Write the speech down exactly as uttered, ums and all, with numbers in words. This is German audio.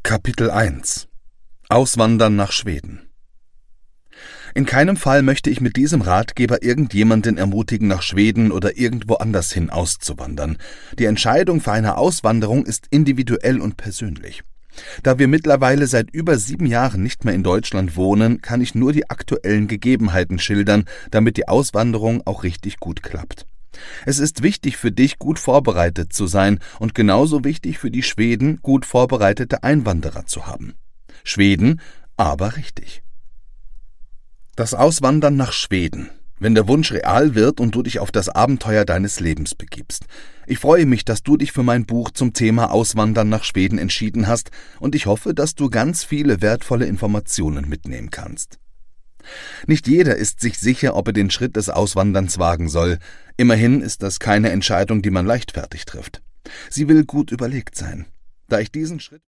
Kapitel eins Auswandern nach Schweden. In keinem Fall möchte ich mit diesem Ratgeber irgendjemanden ermutigen, nach Schweden oder irgendwo anders hin auszuwandern. Die Entscheidung für eine Auswanderung ist individuell und persönlich. Da wir mittlerweile seit über sieben Jahren nicht mehr in Deutschland wohnen, kann ich nur die aktuellen Gegebenheiten schildern, damit die Auswanderung auch richtig gut klappt. Es ist wichtig für dich, gut vorbereitet zu sein und genauso wichtig für die Schweden, gut vorbereitete Einwanderer zu haben. Schweden, aber richtig. Das Auswandern nach Schweden, wenn der Wunsch real wird und du dich auf das Abenteuer deines Lebens begibst. Ich freue mich, dass du dich für mein Buch zum Thema Auswandern nach Schweden entschieden hast und ich hoffe, dass du ganz viele wertvolle Informationen mitnehmen kannst. Nicht jeder ist sich sicher, ob er den Schritt des Auswanderns wagen soll. Immerhin ist das keine Entscheidung, die man leichtfertig trifft. Sie will gut überlegt sein. Da ich diesen Schritt